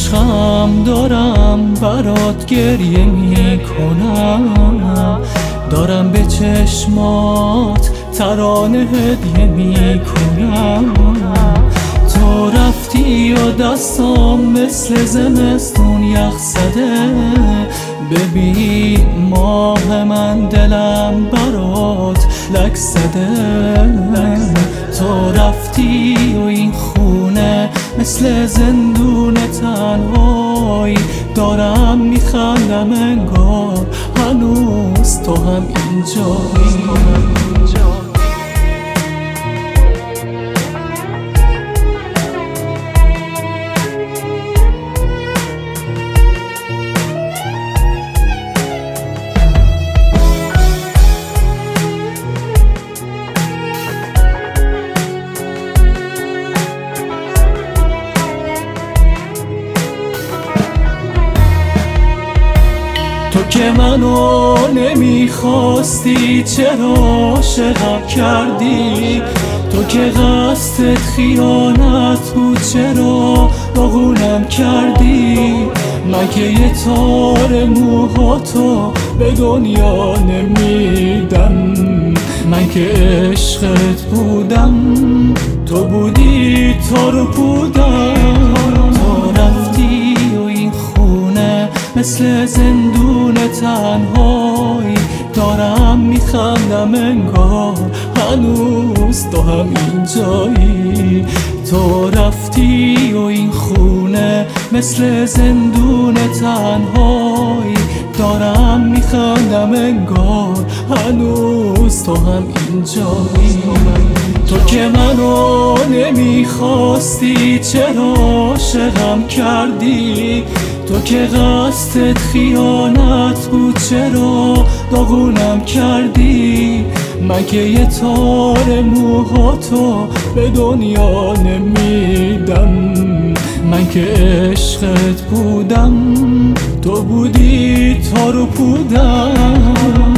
عشقم دارم برات گریه میکنم، دارم به چشمات ترانه هدیه میکنم. تو رفتی و دستام مثل زمستون یخ زده، ببین ماه من دلم برات لک زده. تو رفتی و این خونه مثل زندون تنهایی، دارم میخندم انگار هنوز تو هم اینجایی. تو که منو نمیخواستی چرا عاشقم کردی؟ تو که قصدت خیانت بود چرا باغونم کردی؟ من که یه تار موهاتو به دنیا نمیدم، من که عشقت بودم تو بودی تار و پودم. تو رفتی و این خونه مثل زندون تنهایی، دارم میخندم انگار هنوز تو هم اینجایی. تو رفتی و این خونه مثل زندون تنهایی، دارم میخندم انگار هنوز تو هم اینجایی. تو که منو نمیخواستی چرا عاشقم کردی؟ تو که قصدت خیانت بود چرا داغونم کردی؟ من که یه تار موهاتو به دنیا نمیدم، من که عشقت بودم تو بودی تار و پودم.